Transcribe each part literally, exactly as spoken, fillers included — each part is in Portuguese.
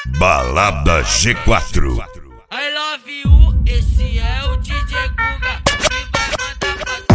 Balada G quatro. I love you, esse é o D J Guga que vai mandar pra tu.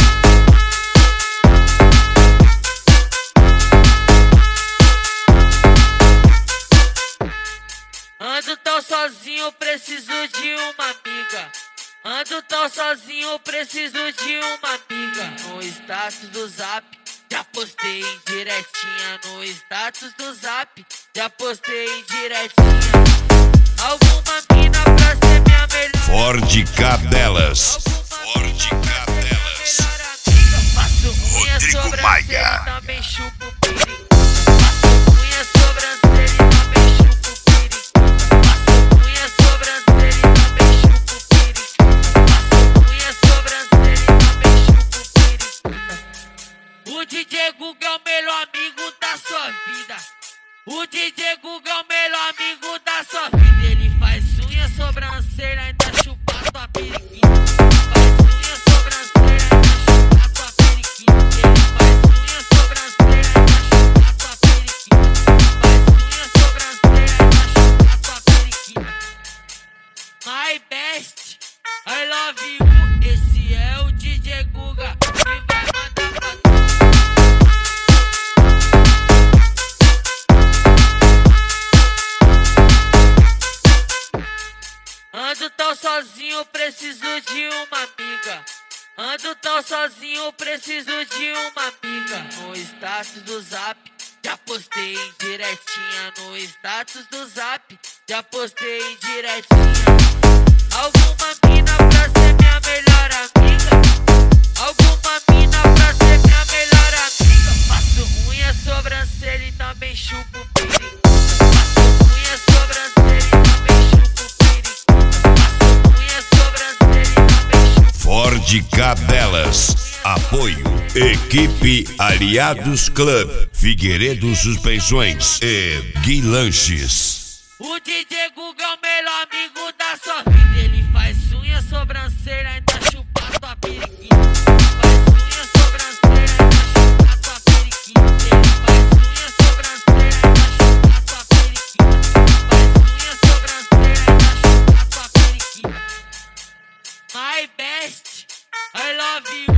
Ando tão sozinho, preciso de uma amiga. Ando tão sozinho, preciso de uma amiga. No status do Zap, já postei em diretinha. No status do Zap, já postei em diretinha. Alguma mina pra ser minha melhor. Ford Cadelas. Ford Cadelas. Faço unha, Rodrigo sobrancelha Maia. e também chupo perigo. Faço unha, sobrancelha e também chupo perigo. Faço unha, sobrancelha e também chupo perigo. Faço unha, sobrancelha e também chupo perigo. O D J Guga é o melhor amigo da sua vida. O D J Guga é o melhor amigo da sua vida. Ele faz unha, sobrancelha, ainda chupa tua periquita. Faz unha, sobrancelha, ainda chupa tua periquita. Ele faz unha, sobrancelha, ainda chupa tua periquita. Faz unha, sobrancelha, ainda chupa tua periquita. My best, I love you. Esse é o D J Guga que vai mandar pra tu. Ando tão sozinho, preciso de uma amiga. Ando tão sozinho, preciso de uma amiga. No status do Zap, já postei em diretinha. No status do Zap, já postei em diretinha. Alguma mina pra ser minha melhor amiga. Alguma mina pra ser minha melhor amiga. Faço unha, sobrancelha e também chupo perigo. Faço unha, sobrancelha e também chupo perigo. Ford Cadelas. Apoio Equipe Aliados Club, Figueiredo Suspensões e Gui Lanches. O D J Guga é o melhor amigo da sua vida. Ele faz unha, sobrancelha, ainda chupa tua periquita. Faz unha, sobrancelha, ainda chupa tua periquita. Ele faz unha, sobrancelha, ainda chupa tua periquita. Faz unha, sobrancelha, ainda chupa tua periquita. My best, I love you.